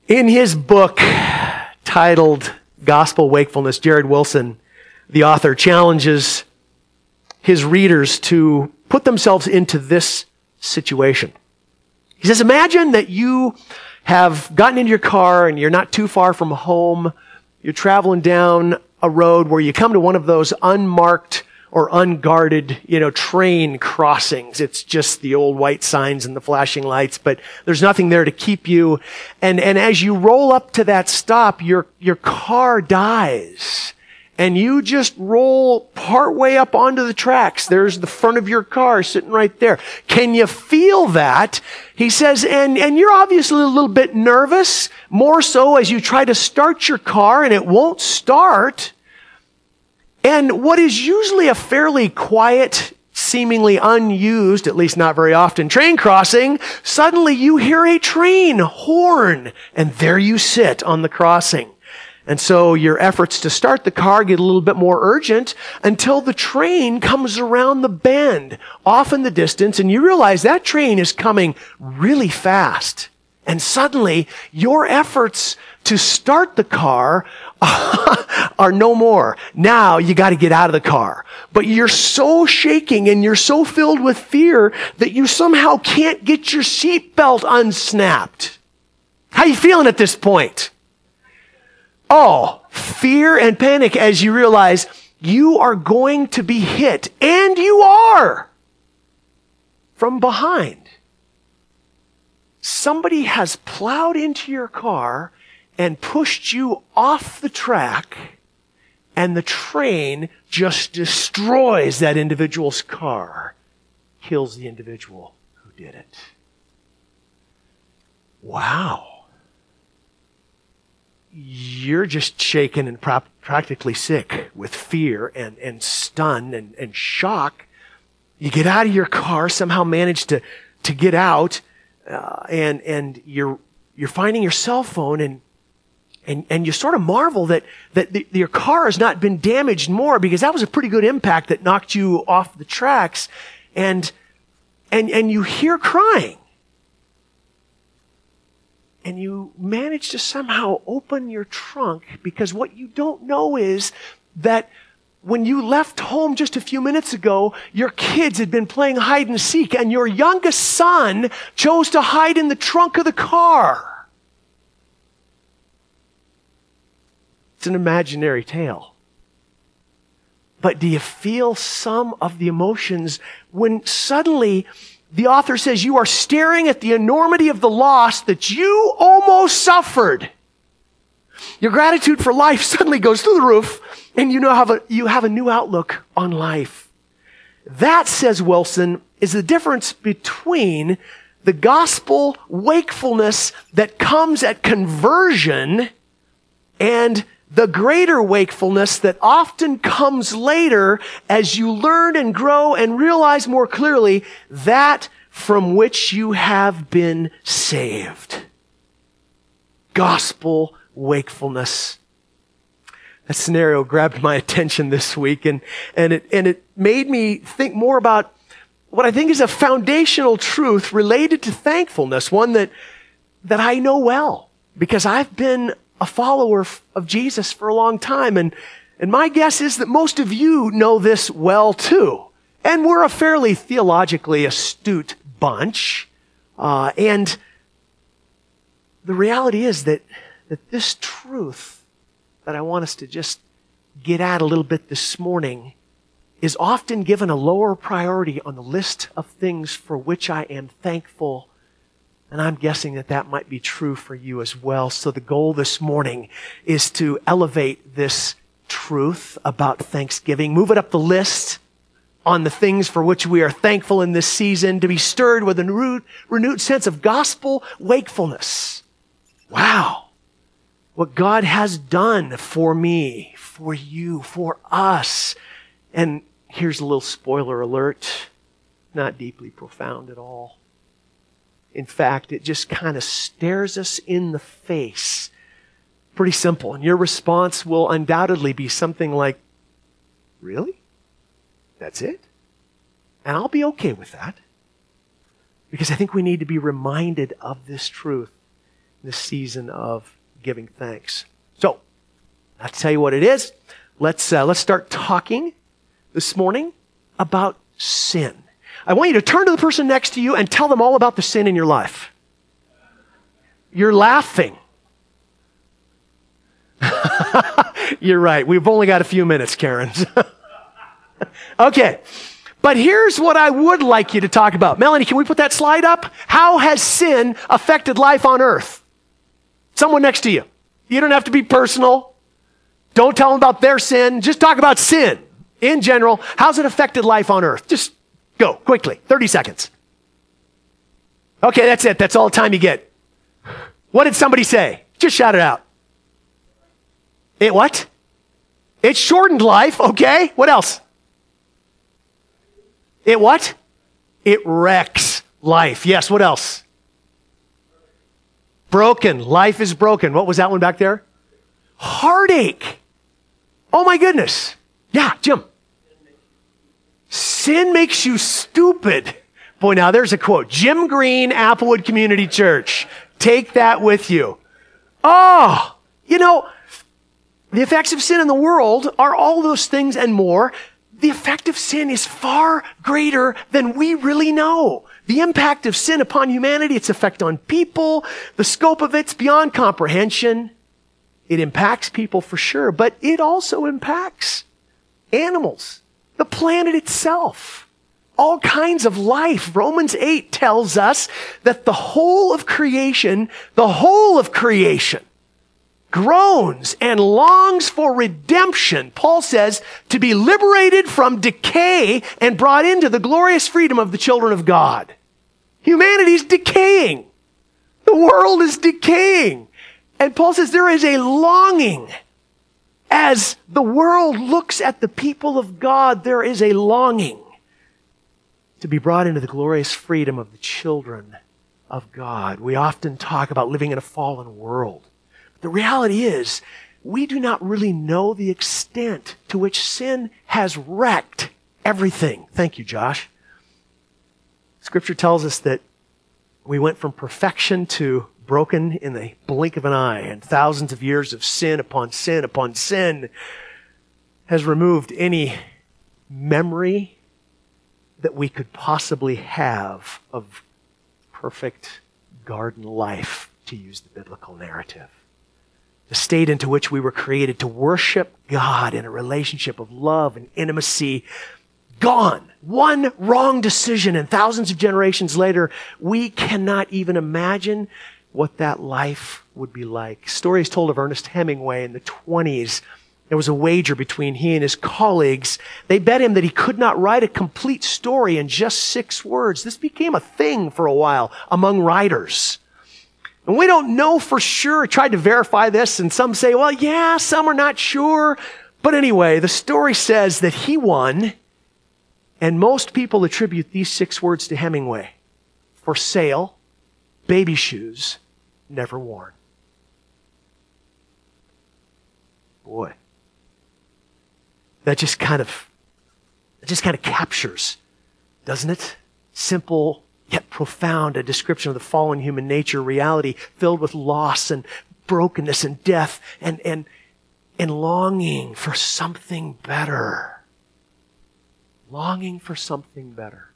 In his book titled Gospel Wakefulness, Jared Wilson, the author, challenges his readers to put themselves into this situation. He says, imagine that you have gotten into your car and you're not too far from home. You're traveling down a road where you come to one of those unmarked or unguarded, train crossings. It's just the old white signs and the flashing lights, but there's nothing there to keep you. And as you roll up to that stop, your car dies. And you just roll partway up onto the tracks. There's the front of your car sitting right there. Can you feel that? He says, and you're obviously a little bit nervous, more so as you try to start your car and it won't start. And what is usually a fairly quiet, seemingly unused, at least not very often, train crossing, suddenly you hear a train horn, and there you sit on the crossing. And so your efforts to start the car get a little bit more urgent until the train comes around the bend off in the distance, and you realize that train is coming really fast. And suddenly your efforts to start the car are no more. Now you got to get out of the car. But you're so shaking and you're so filled with fear that you somehow can't get your seatbelt unsnapped. How you feeling at this point? Oh, fear and panic as you realize you are going to be hit, and you are, from behind. Somebody has plowed into your car and pushed you off the track, and the train just destroys that individual's car, kills the individual who did it. Wow. You're just shaken and practically sick with fear and stun and shock. You get out of your car, somehow manage to get out, and you're finding your cell phone, and you sort of marvel that your car has not been damaged more, because that was a pretty good impact that knocked you off the tracks, and you hear crying. And you manage to somehow open your trunk, because what you don't know is that when you left home just a few minutes ago, your kids had been playing hide and seek, and your youngest son chose to hide in the trunk of the car. It's an imaginary tale. But do you feel some of the emotions when suddenly the author says you are staring at the enormity of the loss that you almost suffered? Your gratitude for life suddenly goes through the roof, and you have a new outlook on life. That, says Wilson, is the difference between the gospel wakefulness that comes at conversion and the greater wakefulness that often comes later as you learn and grow and realize more clearly that from which you have been saved. Gospel wakefulness. That scenario grabbed my attention this week, and it made me think more about what I think is a foundational truth related to thankfulness, one that I know well, because I've been a follower of Jesus for a long time, and my guess is that most of you know this well too. And we're a fairly theologically astute bunch, and the reality is that this truth that I want us to just get at a little bit this morning is often given a lower priority on the list of things for which I am thankful. And I'm guessing that might be true for you as well. So the goal this morning is to elevate this truth about Thanksgiving, move it up the list on the things for which we are thankful in this season, to be stirred with a renewed sense of gospel wakefulness. Wow. What God has done for me, for you, for us. And here's a little spoiler alert, not deeply profound at all. In fact, it just kind of stares us in the face. Pretty simple. And your response will undoubtedly be something like, really? That's it? And I'll be okay with that. Because I think we need to be reminded of this truth. this season of giving thanks. So, I'll tell you what it is. Let's start talking this morning about sin. I want you to turn to the person next to you and tell them all about the sin in your life. You're laughing. You're right. We've only got a few minutes, Karen. Okay. But here's what I would like you to talk about. Melanie, can we put that slide up? How has sin affected life on earth? Someone next to you. You don't have to be personal. Don't tell them about their sin. Just talk about sin in general. How's it affected life on earth? Just go quickly. 30 seconds. Okay, that's it. That's all the time you get. What did somebody say? Just shout it out. It what? It shortened life. Okay. What else? It what? It wrecks life. Yes. What else? Broken. Life is broken. What was that one back there? Heartache. Oh my goodness. Yeah, Jim. Sin makes you stupid. Boy, now there's a quote. Jim Green, Applewood Community Church. Take that with you. Oh, you know, the effects of sin in the world are all those things and more. The effect of sin is far greater than we really know. The impact of sin upon humanity, its effect on people, the scope of it's beyond comprehension. It impacts people for sure, but it also impacts animals, the planet itself, all kinds of life. Romans 8 tells us that the whole of creation groans and longs for redemption. Paul says to be liberated from decay and brought into the glorious freedom of the children of God. Humanity's decaying. The world is decaying. And Paul says there is a longing. As the world looks at the people of God, there is a longing to be brought into the glorious freedom of the children of God. We often talk about living in a fallen world. The reality is, we do not really know the extent to which sin has wrecked everything. Thank you, Josh. Scripture tells us that we went from perfection to broken in the blink of an eye, and thousands of years of sin upon sin upon sin has removed any memory that we could possibly have of perfect garden life, to use the biblical narrative. The state into which we were created to worship God in a relationship of love and intimacy, gone. One wrong decision, and thousands of generations later, we cannot even imagine what that life would be like. Stories told of Ernest Hemingway in the 1920s. There was a wager between he and his colleagues. They bet him that he could not write a complete story in just 6 words. This became a thing for a while among writers. And we don't know for sure. I tried to verify this, and some say, well, yeah, some are not sure. But anyway, the story says that he won, and most people attribute these 6 words to Hemingway. For sale, baby shoes, never worn. Boy. That just kind of captures, doesn't it? Simple yet profound, a description of the fallen human nature, reality filled with loss and brokenness and death and longing for something better. Longing for something better.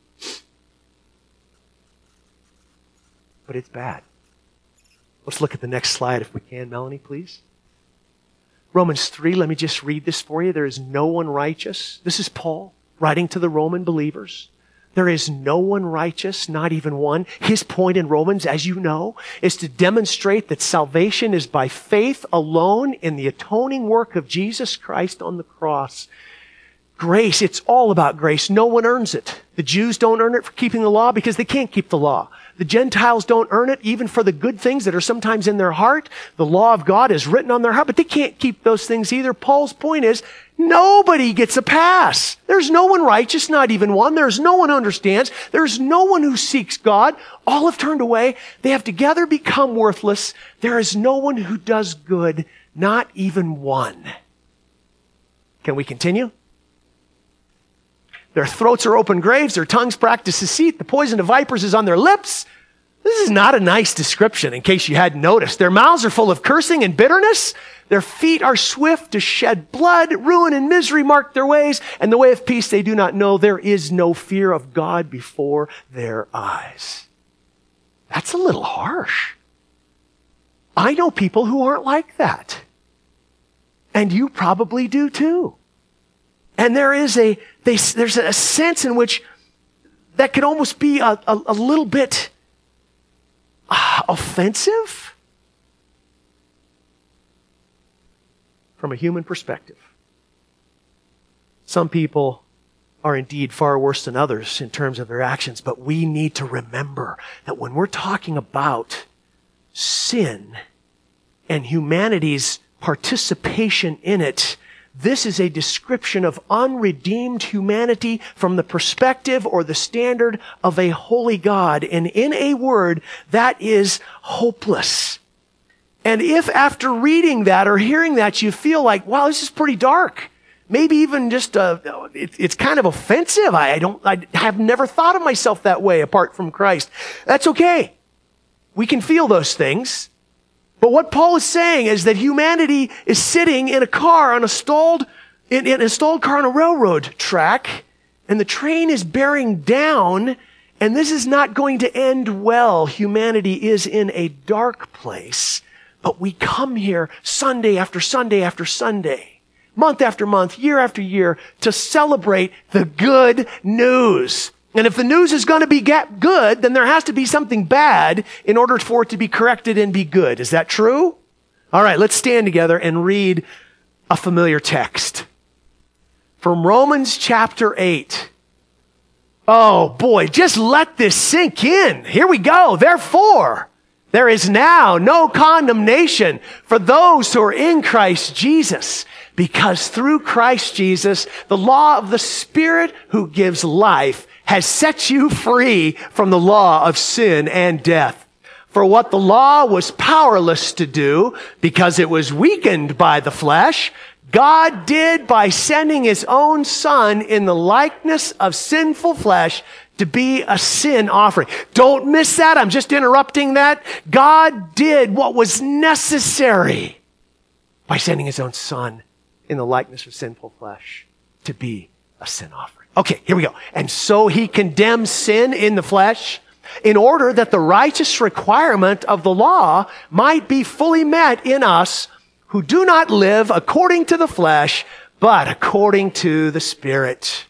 But it's bad. Let's look at the next slide if we can, Melanie, please. Romans 3, let me just read this for you. There is no one righteous. This is Paul writing to the Roman believers. There is no one righteous, not even one. His point in Romans, as you know, is to demonstrate that salvation is by faith alone in the atoning work of Jesus Christ on the cross. Grace, it's all about grace. No one earns it. The Jews don't earn it for keeping the law because they can't keep the law. The Gentiles don't earn it even for the good things that are sometimes in their heart. The law of God is written on their heart, but they can't keep those things either. Paul's point is, nobody gets a pass. There's no one righteous, not even one. There's no one who understands. There's no one who seeks God. All have turned away. They have together become worthless. There is no one who does good, not even one. Can we continue? Their throats are open graves. Their tongues practice deceit. The poison of vipers is on their lips. This is not a nice description, in case you hadn't noticed. Their mouths are full of cursing and bitterness. Their feet are swift to shed blood. Ruin and misery mark their ways, and the way of peace they do not know. There is no fear of God before their eyes. That's a little harsh. I know people who aren't like that. And you probably do too. And there's a sense in which that could almost be a little bit offensive from a human perspective. Some people are indeed far worse than others in terms of their actions, but we need to remember that when we're talking about sin and humanity's participation in it, this is a description of unredeemed humanity from the perspective or the standard of a holy God. And in a word, that is hopeless. And if after reading that or hearing that you feel like, wow, this is pretty dark, maybe even just it's kind of offensive. I have never thought of myself that way apart from Christ. That's okay. We can feel those things. But what Paul is saying is that humanity is sitting in a car on a stalled car on a railroad track, and the train is bearing down, and this is not going to end well. Humanity is in a dark place, but we come here Sunday after Sunday after Sunday, month after month, year after year, to celebrate the good news. And if the news is going to be good, then there has to be something bad in order for it to be corrected and be good. Is that true? All right, let's stand together and read a familiar text. From Romans chapter 8. Oh boy, just let this sink in. Here we go. Therefore, there is now no condemnation for those who are in Christ Jesus, because through Christ Jesus, the law of the Spirit who gives life has set you free from the law of sin and death. For what the law was powerless to do, because it was weakened by the flesh, God did by sending his own Son in the likeness of sinful flesh to be a sin offering. Don't miss that. I'm just interrupting that. God did what was necessary by sending his own Son in the likeness of sinful flesh to be a sin offering. Okay, here we go. And so he condemns sin in the flesh in order that the righteous requirement of the law might be fully met in us who do not live according to the flesh, but according to the Spirit.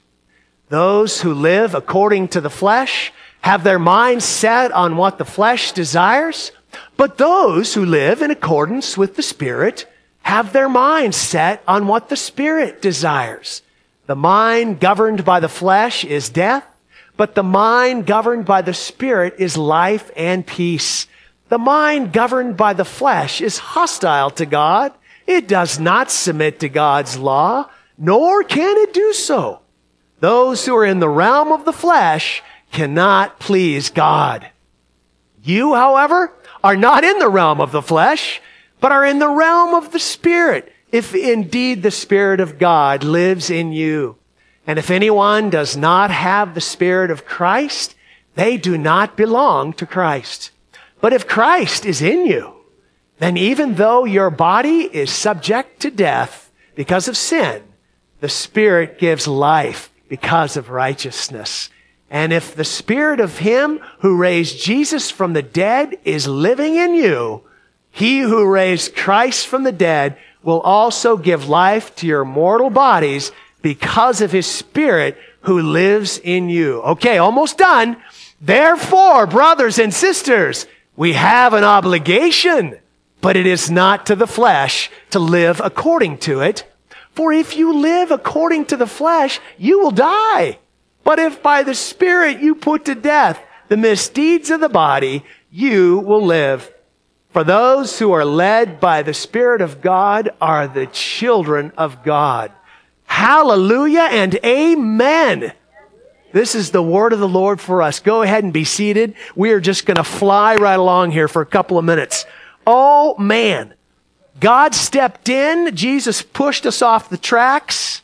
Those who live according to the flesh have their minds set on what the flesh desires, but those who live in accordance with the Spirit have their minds set on what the Spirit desires. The mind governed by the flesh is death, but the mind governed by the Spirit is life and peace. The mind governed by the flesh is hostile to God. It does not submit to God's law, nor can it do so. Those who are in the realm of the flesh cannot please God. You, however, are not in the realm of the flesh, but are in the realm of the Spirit, if indeed the Spirit of God lives in you. And if anyone does not have the Spirit of Christ, they do not belong to Christ. But if Christ is in you, then even though your body is subject to death because of sin, the Spirit gives life because of righteousness. And if the Spirit of him who raised Jesus from the dead is living in you, he who raised Christ from the dead will also give life to your mortal bodies because of his Spirit who lives in you. Okay, almost done. Therefore, brothers and sisters, we have an obligation, but it is not to the flesh to live according to it. For if you live according to the flesh, you will die. But if by the Spirit you put to death the misdeeds of the body, you will live. For those who are led by the Spirit of God are the children of God. Hallelujah and amen. This is the word of the Lord for us. Go ahead and be seated. We are just going to fly right along here for a couple of minutes. Oh man, God stepped in. Jesus pushed us off the tracks.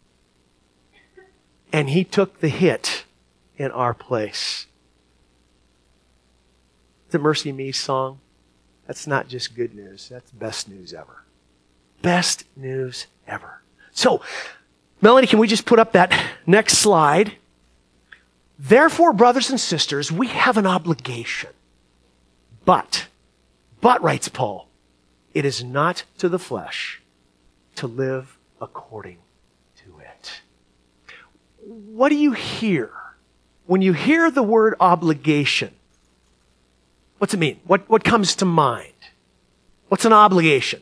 And he took the hit in our place. the Mercy Me song? That's not just good news. That's best news ever. Best news ever. So, Melanie, can we just put up that next slide? Therefore, brothers and sisters, we have an obligation. But, writes Paul, it is not to the flesh to live according to it. What do you hear? When you hear the word obligation, what's it mean? What comes to mind? What's an obligation?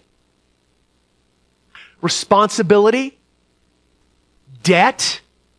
Responsibility? Debt?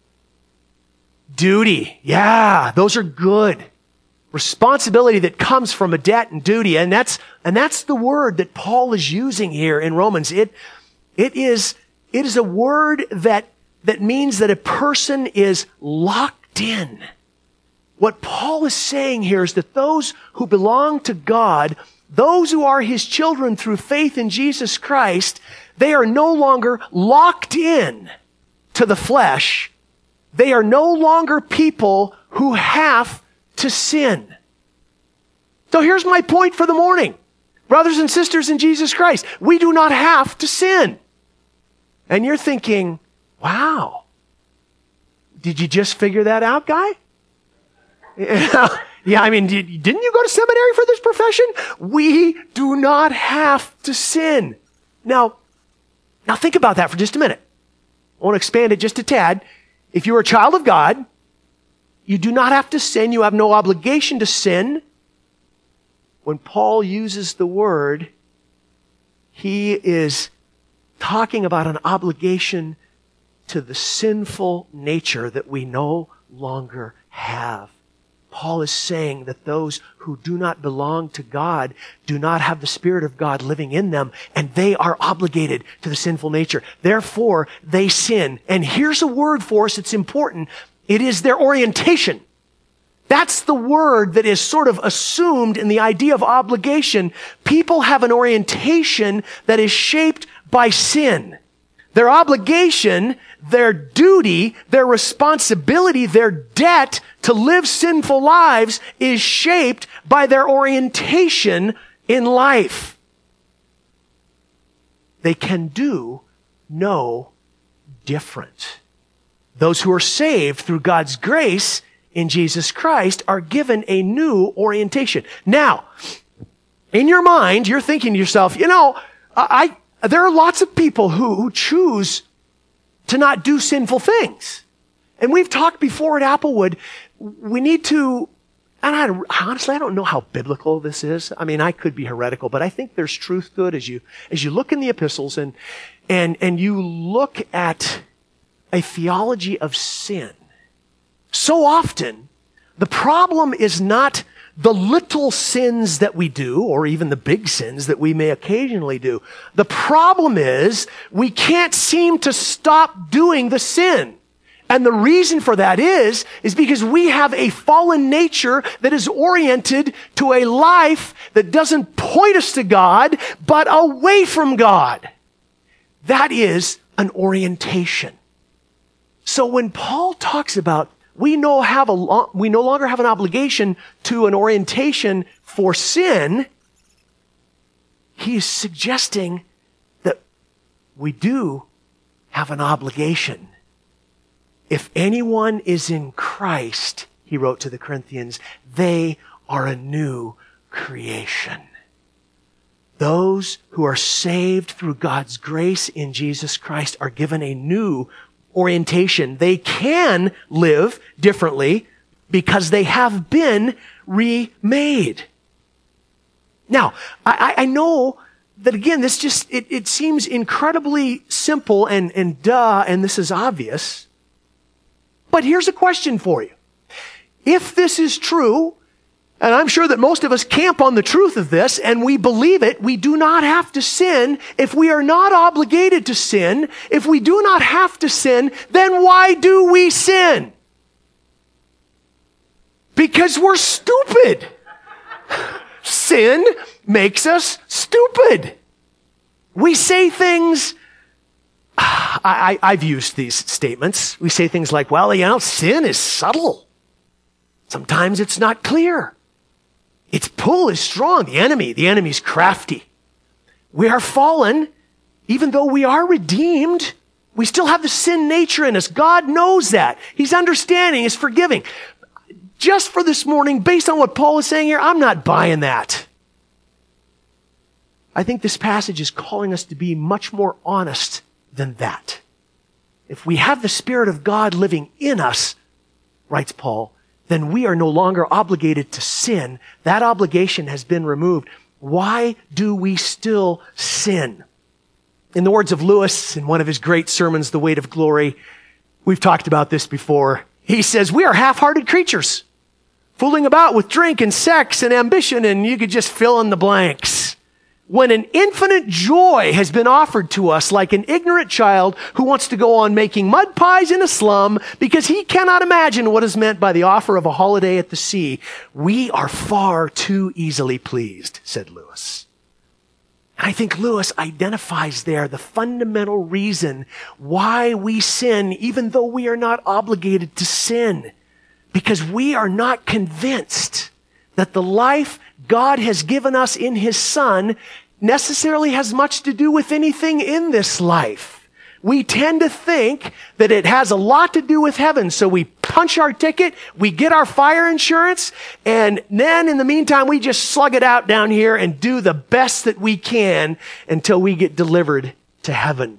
Duty. Yeah, those are good. Responsibility that comes from a debt and duty. And that's the word that Paul is using here in Romans. It is a word that means that a person is locked in. What Paul is saying here is that those who belong to God, those who are His children through faith in Jesus Christ, they are no longer locked in to the flesh. They are no longer people who have to sin. So here's my point for the morning. Brothers and sisters in Jesus Christ, we do not have to sin. And you're thinking, wow, did you just figure that out, guy? Yeah, I mean, didn't you go to seminary for this profession? We do not have to sin. Now think about that for just a minute. I want to expand it just a tad. If you're a child of God, you do not have to sin. You have no obligation to sin. When Paul uses the word, he is talking about an obligation to the sinful nature that we no longer have. Paul is saying that those who do not belong to God do not have the Spirit of God living in them, and they are obligated to the sinful nature. Therefore, they sin. And here's a word for us that's important. It is their orientation. That's the word that is sort of assumed in the idea of obligation. People have an orientation that is shaped by sin. Their obligation, their duty, their responsibility, their debt to live sinful lives is shaped by their orientation in life. They can do no different. Those who are saved through God's grace in Jesus Christ are given a new orientation. Now, in your mind, you're thinking to yourself, there are lots of people who choose to not do sinful things. And we've talked before at Applewood, we need to, and honestly, I don't know how biblical this is. I mean, I could be heretical, but I think there's truth to it as you look in the epistles and you look at a theology of sin. So often, the problem is not the little sins that we do, or even the big sins that we may occasionally do. The problem is we can't seem to stop doing the sin. And the reason for that is because we have a fallen nature that is oriented to a life that doesn't point us to God, but away from God. That is an orientation. So when Paul talks about we no longer have an obligation to an orientation for sin, he's suggesting that we do have an obligation. If anyone is in Christ, he wrote to the Corinthians, they are a new creation. Those who are saved through God's grace in Jesus Christ are given a new orientation. They can live differently because they have been remade. Now, I know that again, this just, it seems incredibly simple and this is obvious. But here's a question for you. If this is true, and I'm sure that most of us camp on the truth of this, and we believe it, we do not have to sin. If we are not obligated to sin, if we do not have to sin, then why do we sin? Because we're stupid. Sin makes us stupid. We say things, I've used these statements. We say things like, well, sin is subtle. Sometimes it's not clear. Its pull is strong. The enemy's crafty. We are fallen. Even though we are redeemed, we still have the sin nature in us. God knows that. He's understanding. He's forgiving. Just for this morning, based on what Paul is saying here, I'm not buying that. I think this passage is calling us to be much more honest than that. If we have the Spirit of God living in us, writes Paul, then we are no longer obligated to sin. That obligation has been removed. Why do we still sin? In the words of Lewis, in one of his great sermons, The Weight of Glory, we've talked about this before. He says, we are half-hearted creatures, fooling about with drink and sex and ambition, and you could just fill in the blanks. When an infinite joy has been offered to us, like an ignorant child who wants to go on making mud pies in a slum because he cannot imagine what is meant by the offer of a holiday at the sea, we are far too easily pleased, said Lewis. And I think Lewis identifies there the fundamental reason why we sin, even though we are not obligated to sin, because we are not convinced that the life God has given us in His Son necessarily has much to do with anything in this life. We tend to think that it has a lot to do with heaven, so we punch our ticket, we get our fire insurance, and then in the meantime, we just slug it out down here and do the best that we can until we get delivered to heaven.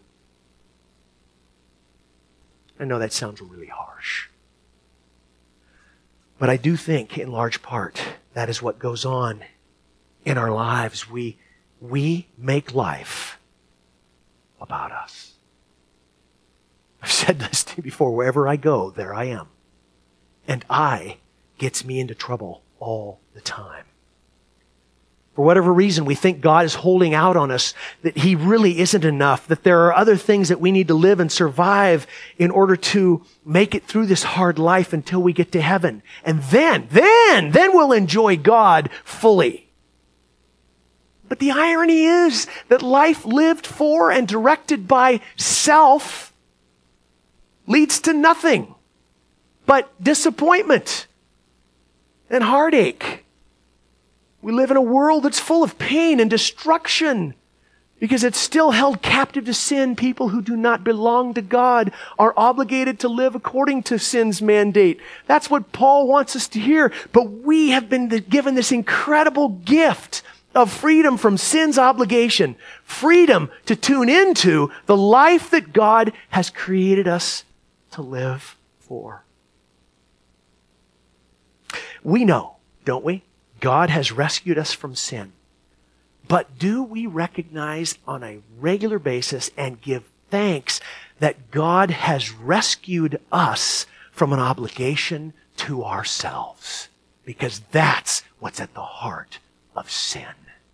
I know that sounds really harsh, but I do think in large part that is what goes on in our lives. We make life about us. I've said this to you before. Wherever I go, there I am. And I gets me into trouble all the time. For whatever reason, we think God is holding out on us, that He really isn't enough, that there are other things that we need to live and survive in order to make it through this hard life until we get to heaven. And then we'll enjoy God fully. But the irony is that life lived for and directed by self leads to nothing but disappointment and heartache. We live in a world that's full of pain and destruction because it's still held captive to sin. People who do not belong to God are obligated to live according to sin's mandate. That's what Paul wants us to hear. But we have been given this incredible gift of freedom from sin's obligation, freedom to tune into the life that God has created us to live for. We know, don't we? God has rescued us from sin. But do we recognize on a regular basis and give thanks that God has rescued us from an obligation to ourselves? Because that's what's at the heart of sin.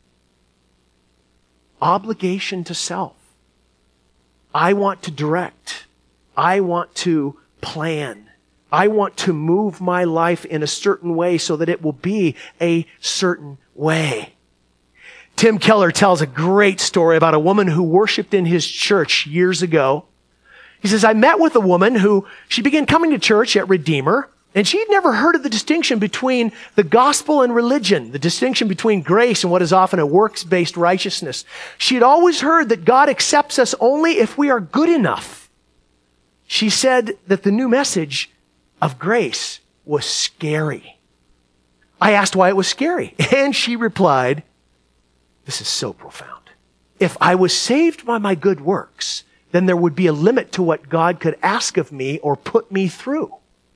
Obligation to self. I want to direct. I want to plan. I want to move my life in a certain way so that it will be a certain way. Tim Keller tells a great story about a woman who worshiped in his church years ago. He says, I met with a woman who, she began coming to church at Redeemer, and she'd never heard of the distinction between the gospel and religion, the distinction between grace and what is often a works-based righteousness. She had always heard that God accepts us only if we are good enough. She said that the new message of grace was scary. I asked why it was scary, and she replied, this is so profound. If I was saved by my good works, then there would be a limit to what God could ask of me or put me through.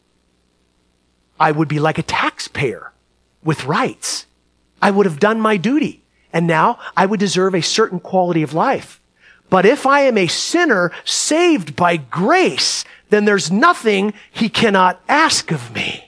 I would be like a taxpayer with rights. I would have done my duty, and now I would deserve a certain quality of life. But if I am a sinner saved by grace, then there's nothing He cannot ask of me.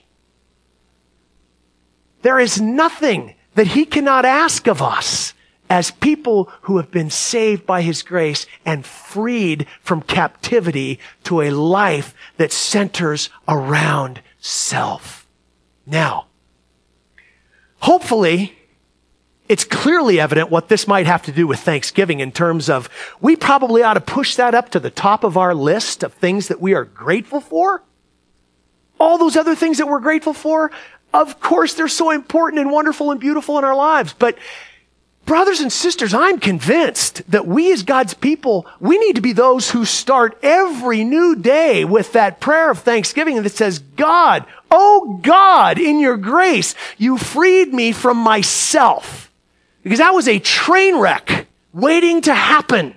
There is nothing that He cannot ask of us as people who have been saved by His grace and freed from captivity to a life that centers around self. Now, hopefully, it's clearly evident what this might have to do with Thanksgiving in terms of we probably ought to push that up to the top of our list of things that we are grateful for. All those other things that we're grateful for, Of course, they're so important and wonderful and beautiful in our lives. But brothers and sisters, I'm convinced that we as God's people, we need to be those who start every new day with that prayer of thanksgiving that says, God, oh God, in your grace, you freed me from myself. Because that was a train wreck waiting to happen.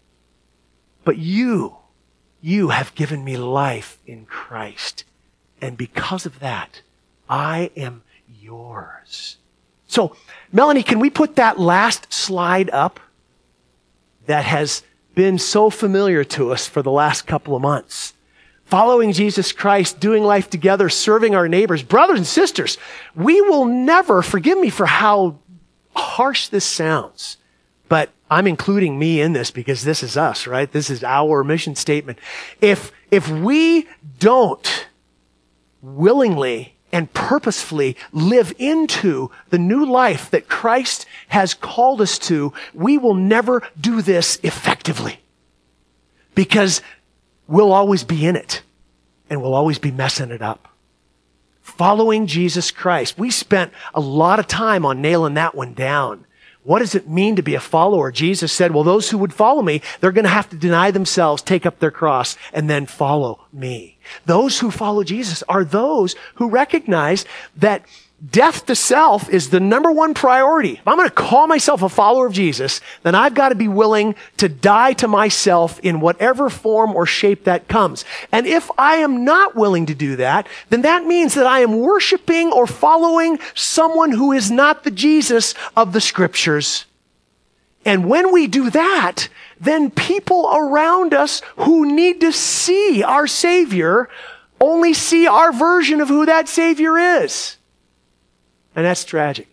But you have given me life in Christ. And because of that, I am yours. So, Melanie, can we put that last slide up that has been so familiar to us for the last couple of months? Following Jesus Christ, doing life together, serving our neighbors. Brothers and sisters, we will never, forgive me for how harsh this sounds, but I'm including me in this because this is us, right? This is our mission statement. If we don't willingly and purposefully live into the new life that Christ has called us to, we will never do this effectively. Because we'll always be in it, and we'll always be messing it up. Following Jesus Christ. We spent a lot of time on nailing that one down. What does it mean to be a follower? Jesus said, well, those who would follow me, they're going to have to deny themselves, take up their cross, and then follow me. Those who follow Jesus are those who recognize that death to self is the number one priority. If I'm going to call myself a follower of Jesus, then I've got to be willing to die to myself in whatever form or shape that comes. And if I am not willing to do that, then that means that I am worshiping or following someone who is not the Jesus of the Scriptures. And when we do that, then people around us who need to see our Savior only see our version of who that Savior is. And that's tragic.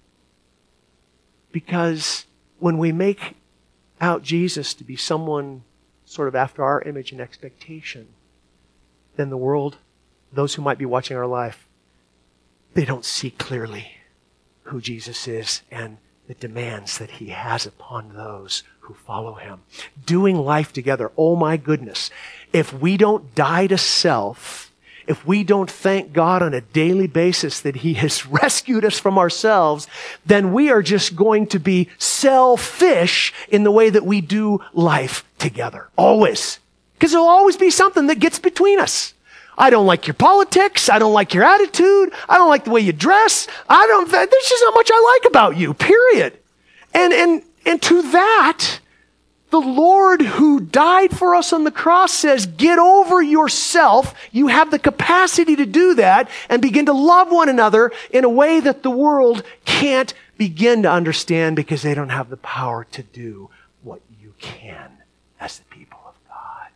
Because when we make out Jesus to be someone sort of after our image and expectation, then the world, those who might be watching our life, they don't see clearly who Jesus is and the demands that he has upon those who follow him. Doing life together, oh my goodness. If we don't die to self, if we don't thank God on a daily basis that he has rescued us from ourselves, then we are just going to be selfish in the way that we do life together. Always. Because there'll always be something that gets between us. I don't like your politics. I don't like your attitude. I don't like the way you dress. There's just not much I like about you, period. And to that, the Lord who died for us on the cross says, get over yourself. You have the capacity to do that and begin to love one another in a way that the world can't begin to understand because they don't have the power to do what you can as the people of God.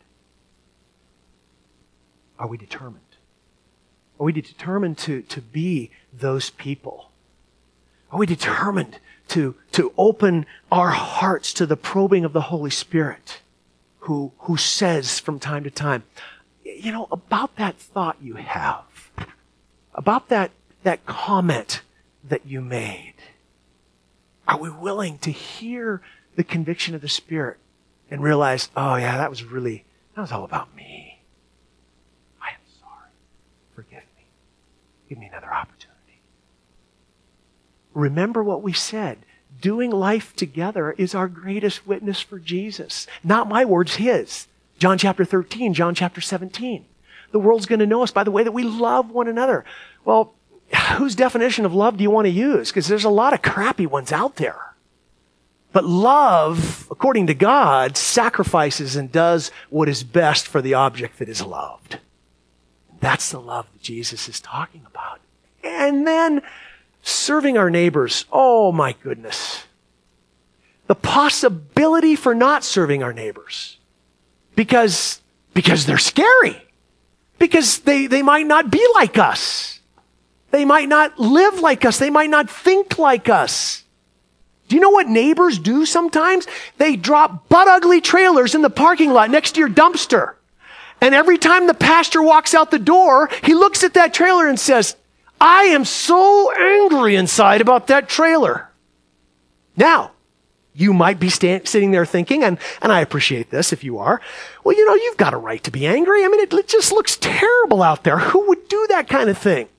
Are we determined? Are we determined to be those people? Are we determined to open our hearts to the probing of the Holy Spirit who says from time to time, about that thought you have, about that comment that you made, are we willing to hear the conviction of the Spirit and realize, oh yeah, that was all about me. I am sorry. Forgive me. Give me another opportunity. Remember what we said. Doing life together is our greatest witness for Jesus. Not my words, his. John chapter 13, John chapter 17. The world's going to know us by the way that we love one another. Well, whose definition of love do you want to use? Because there's a lot of crappy ones out there. But love, according to God, sacrifices and does what is best for the object that is loved. That's the love that Jesus is talking about. And then serving our neighbors. Oh my goodness. The possibility for not serving our neighbors. Because they're scary. Because they might not be like us. They might not live like us. They might not think like us. Do you know what neighbors do sometimes? They drop butt-ugly trailers in the parking lot next to your dumpster. And every time the pastor walks out the door, he looks at that trailer and says, I am so angry inside about that trailer. Now, you might be sitting there thinking, and I appreciate this if you are, well, you've got a right to be angry. I mean, it just looks terrible out there. Who would do that kind of thing?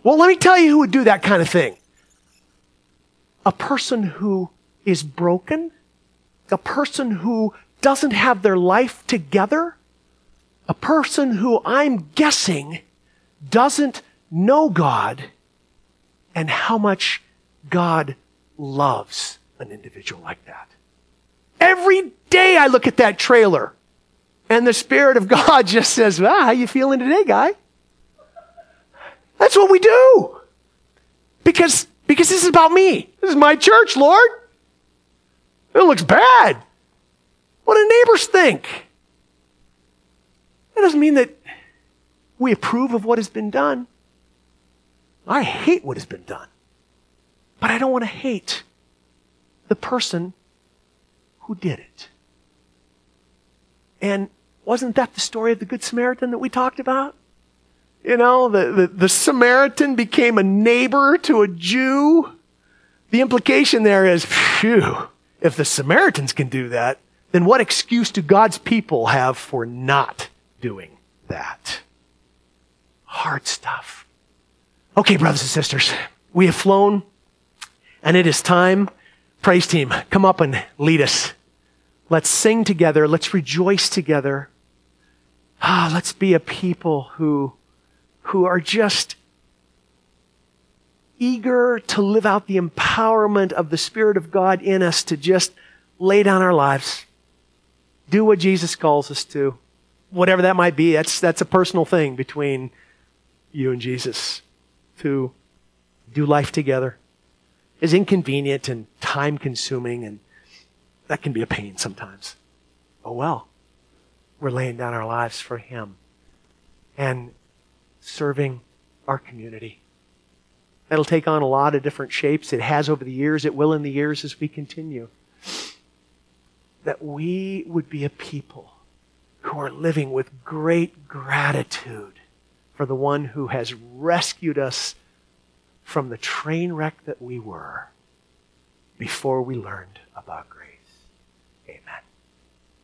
Well, let me tell you who would do that kind of thing. A person who is broken, a person who doesn't have their life together, a person who I'm guessing doesn't know God and how much God loves an individual like that. Every day I look at that trailer and the Spirit of God just says, how you feeling today, guy? That's what we do. Because this is about me. This is my church, Lord. It looks bad. What do neighbors think? That doesn't mean that we approve of what has been done. I hate what has been done. But I don't want to hate the person who did it. And wasn't that the story of the Good Samaritan that we talked about? You know, the Samaritan became a neighbor to a Jew. The implication there is, phew, if the Samaritans can do that, then what excuse do God's people have for not doing that? Hard stuff. Okay, brothers and sisters, we have flown, and it is time. Praise team, come up and lead us. Let's sing together. Let's rejoice together. Let's be a people who are just eager to live out the empowerment of the Spirit of God in us to just lay down our lives. Do what Jesus calls us to. Whatever that might be, that's a personal thing between you and Jesus. To do life together is inconvenient and time-consuming, and that can be a pain sometimes. Oh well, we're laying down our lives for Him and serving our community. That'll take on a lot of different shapes. It has over the years. It will in the years as we continue. That we would be a people who are living with great gratitude for the one who has rescued us from the train wreck that we were before we learned about grace. Amen.